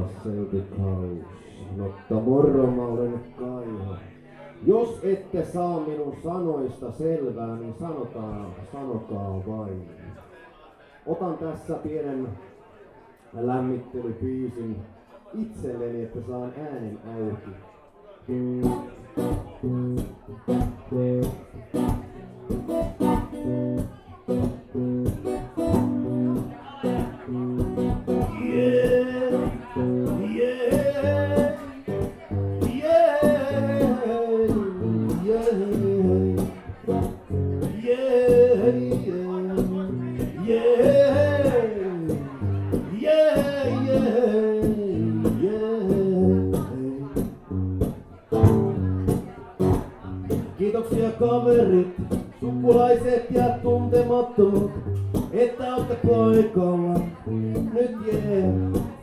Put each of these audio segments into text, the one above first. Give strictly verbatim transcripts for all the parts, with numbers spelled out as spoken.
seutukaus. Mutta moro, mä olen Kaiho. Jos ette saa minun sanoista selvää, niin sanotaan, sanokaa vain. Otan tässä pienen lämmittelybiisin itselleni, että saan äänen auki. Kiitoksia kaverit, sukulaiset ja tuntemattomat, että olette paikalla. Nyt jee,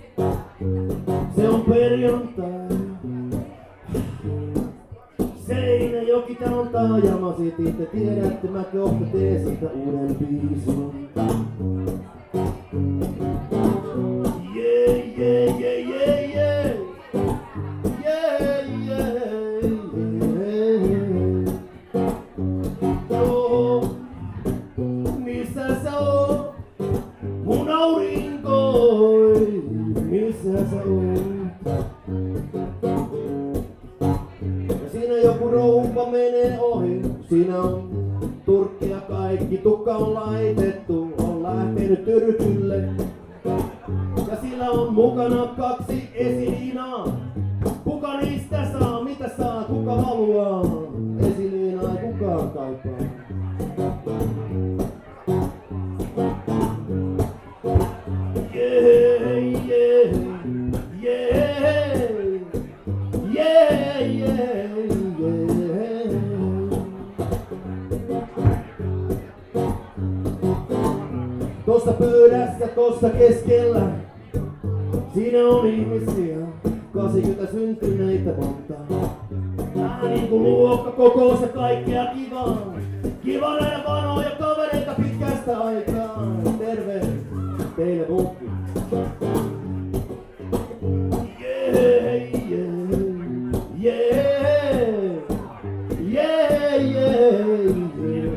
se on perjantai. Seinäjoki, tää on taajama, sit itse tiedätte, mä kohta teen siitä uuden biisin. Jee, jee, jee, jee, jee. Jee, jee, jee. Joo, missä sä oot, mun aurinkoi, missä sä oot? Ja siinä joku rouva menee ohi, siinä on turkki ja kaikki, tukka on laitettu, on lähtenyt tyrkylle. Ja sillä on mukana kaksi esiliinaa. Kuka niistä saa, mitä saa, kuka haluaa? Esiliinaa ei kukaan kaipaa. Jee, jee, jee, jee, jee, jee. Tossa pöydässä, tossa keskellä, siinä on ihmisiä, kahdeksankymmentä syntyneitä monta. Vähän niinku luokkakokous ja kaikkea kivaa. Kiva nähdä vanhoja kavereita pitkästä aikaa. Terve teille muutkin. Jee, jee, jee, jee, jee, jee.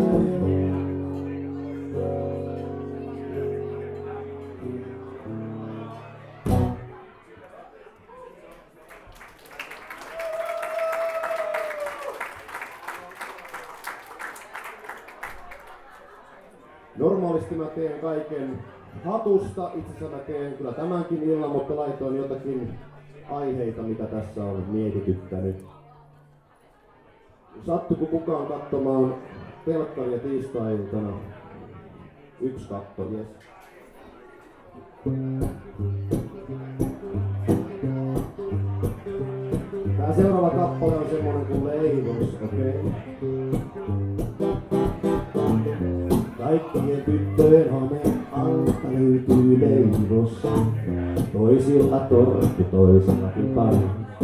Normaalisti mä teen kaiken hatusta, itse asiassa mä teen kyllä tämänkin illan, mutta laitoin jotakin aiheita, mitä tässä on mietityttänyt. Sattuko kukaan katsomaan telkkaria tiistai-iltana? Yksi katto, jes. Tää seuraava kappale on semmonen kuin Leivos, okei? Okay? Kaikkien tyttöjen hameen alta löytyy leivos. Toisilla torkku, toisilla pipari.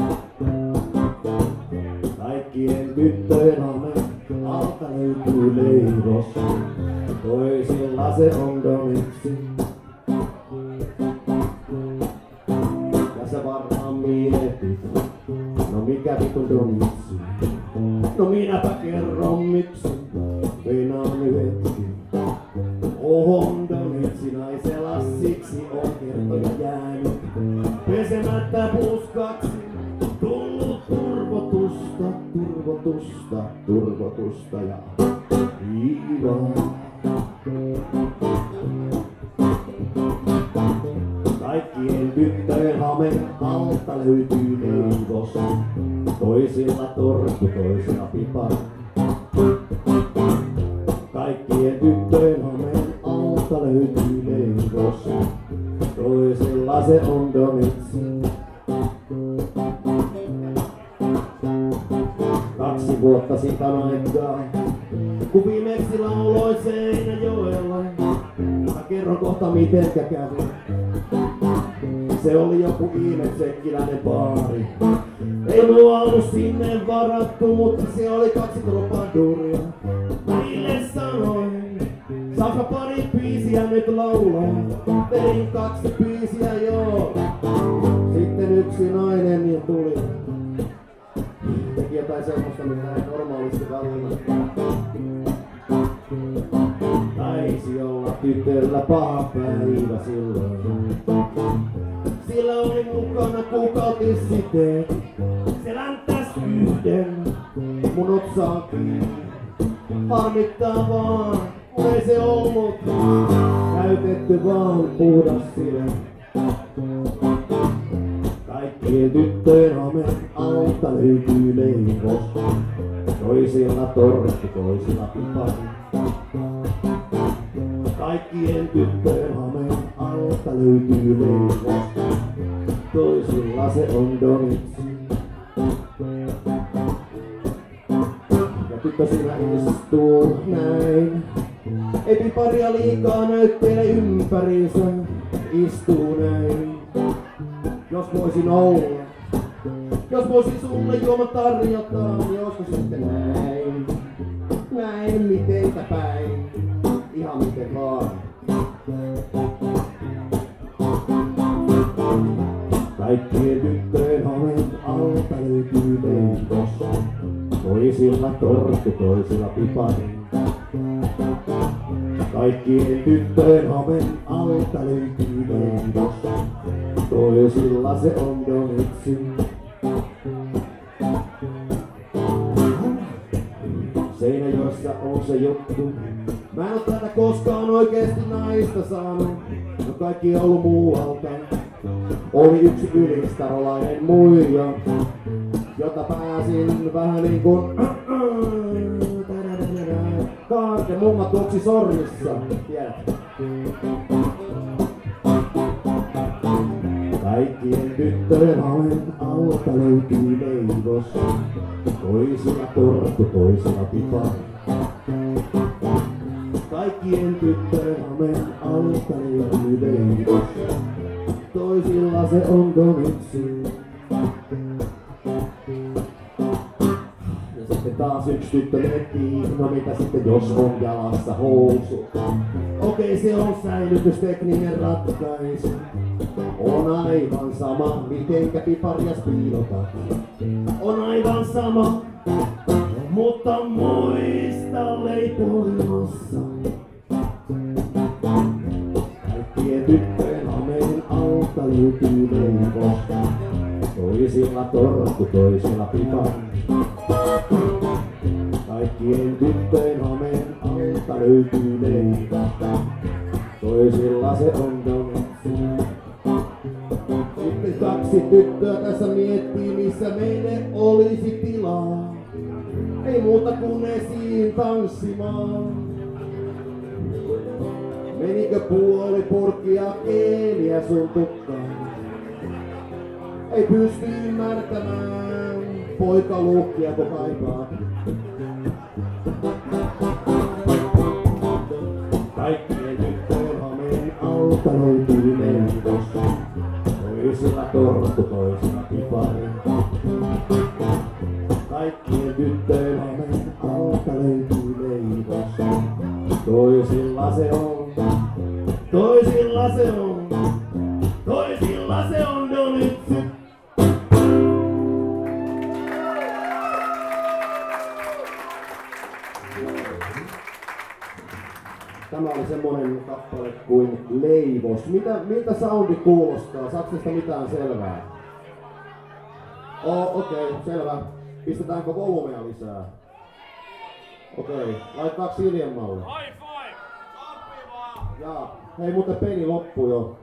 Kaikkien tyttöjen hameen alta löytyy leivos. Toisilla se on donitsi. Ja sä varmaan mietit, no mikä vitun donitsi? No minäpä kerron miksi, meinaan hetki. Ohon donitsi naisella siksi on kertoja jäänyt. Pesemättä puskaksi, tullut turvotusta, turvotusta, turvotusta ja hiivaa. Kaikkien tyttöjen hameen alta löytyy leivos. Toisilla torkku, toisilla pipari. Kaikkien tyttöjen hameen alta löytyy leivos. Toisilla se on donitsi. Kaksi vuotta siitä aikaa, kun viimeksi lauloin Seinäjoella. Mä kerron kohta mitenkä kävi. Se oli joku ihmetsekkiläinen baari. Ei mulla ollut sinne varattu, mutta se oli kaksi tropaduria. Niille sanoin, saanko pari biisiä nyt laulaa? Tein kaksi biisiä joo. sitten yksi nainen ja tuli. Teki jotain semmoista, mitä ei normaalisti välillä. Taisi olla tytöllä paha päivä silloin. Sillä oli mukana kuukautisiteet. Se länttäs yhden mun otsaan kiinni. Harmittaa vaan, kun ei se ollut käytetty vaan puhdas sille. Kaikkien tyttöjen hamen alta löytyy leivos. Toisilla tortti, toisilla pipari. Kaikkien tyttöjen hamen alta löytyy leivos. Toisilla se on donitsi. Ja tyttö siinä istuu näin. Ei piparia liikaa näytteile ympäriinsä. Istuu näin. Jos voisin olla, jos voisin sulle juoma tarjota, niin olisiko sitten näin? Näin mitenkä päin, ihan miten vaan. Kaikkien tyttöjen hamen alta löytyy leivos. Toisilla torttu, toisilla pipari. Kaikkien tyttöjen hamen alta löytyy leivos. Toisilla se on donitsi. Seinäjoessa on se juttu. Mä en oo tätä koskaan oikeesti naista saanut. No kaikki on ollut muualta. Oli yksi ylistarolainen muija, jota pääsin vähän niin kuin kaarke mumma tuoksi sormissa, tiedät. Kaikkien tyttöjen hamen alta löytyy leivos. Toisilla torttu, toisilla pipari. Kaikkien tyttöjen hamen alta löytyy leivos. Toisilla se on donitsi. Ja sitten taas yksi tyttö miettii, no mitä sitten jos on jalassa housu. Okei, se on säilytystekninen ratkaisu. On aivan sama, mitenkä piparias piilotat. On aivan sama, mutta muista leipoimassa. Kaikkien tyttöjen hameen alta löytyy leivos. Toisilla torttu, toisilla pipari. Kaikkien tyttöjen hameen alta löytyy leivos. Toisilla se on donitsi. Sitten kaksi tyttöä tässä miettii, missä meille olisi tilaa. Ei muuta kuin esiin tanssimaan. Menikö puoli purkkia keeliä sun tukkaan? Ei pysty ymmärtämään, poika luukkia kun kaipaa. Kaikkien tyttöjen hameen alta löytyy leivos. Toisilla torttu, toisilla pipari. Kaikkien tyttöjen hameen alta löytyy leivos. Toisilla se on, toisilla se on, toisilla se on donitsi. Tämä oli semmonen kappale kuin Leivos. Mitä, miltä soundi kuulostaa? Saatko tästä mitään selvää? Oh, okei, okay, selvä. Pistetäänkö volumea lisää? Okei, okay. Laitetaanko hiljemmalle? High five! Jaa, hei muuten peli loppui jo.